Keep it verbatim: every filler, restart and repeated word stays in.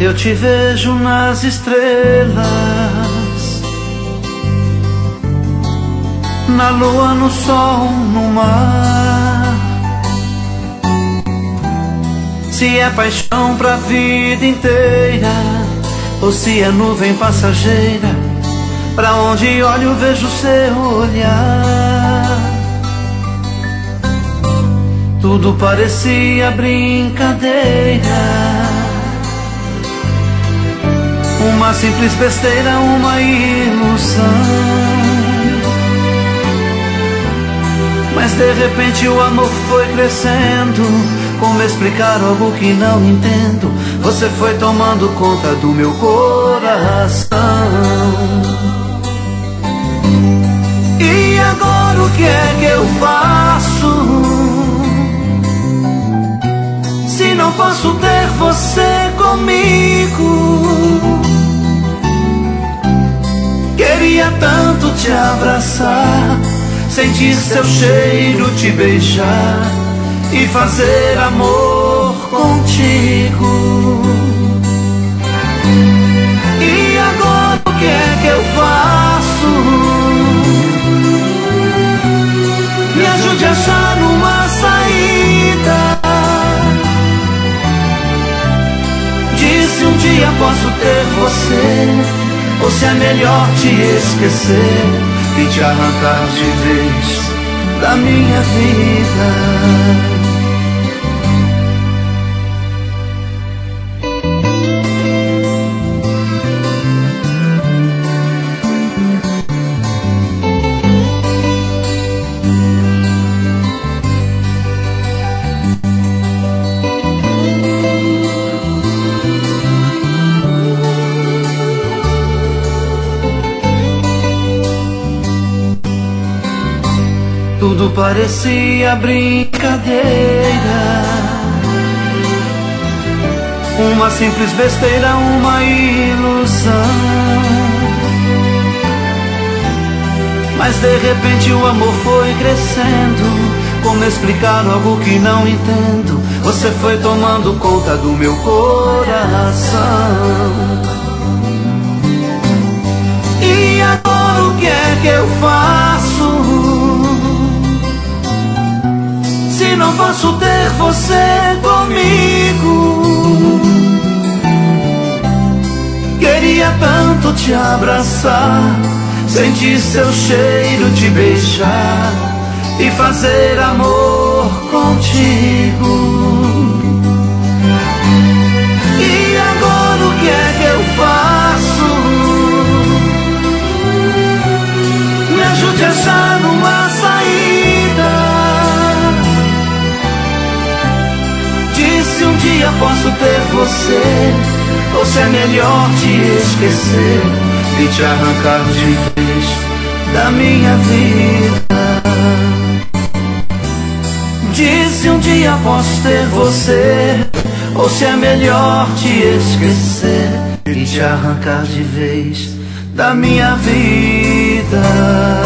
Eu te vejo nas estrelas, na lua, no sol, no mar. Se é paixão pra vida inteira, ou se é nuvem passageira, pra onde olho vejo seu olhar. Tudo parecia brincadeira, uma simples besteira, uma ilusão. Mas de repente o amor foi crescendo. Como explicar algo que não entendo? Você foi tomando conta do meu coração. E agora o que é que eu faço? Se não posso ter você comigo. Queria tanto te abraçar, sentir seu cheiro, te beijar e fazer amor contigo. E agora o que é que eu faço? Me ajude a achar uma saída. Diz se um dia posso ter você, ou se é melhor te esquecer e te arrancar de vez da minha vida. Tudo parecia brincadeira, uma simples besteira, uma ilusão. Mas de repente o amor foi crescendo. Como explicar algo que não entendo? Você foi tomando conta do meu coração. E agora o que é que eu faço? Se não posso ter você comigo. Queria tanto te abraçar, sentir seu cheiro, te beijar e fazer amor contigo. E agora o que é que eu faço? Me ajude a achar uma saída. Se um dia posso ter você, ou se é melhor te esquecer e te arrancar de vez da minha vida. Diz se um dia posso ter você, ou se é melhor te esquecer e te arrancar de vez da minha vida.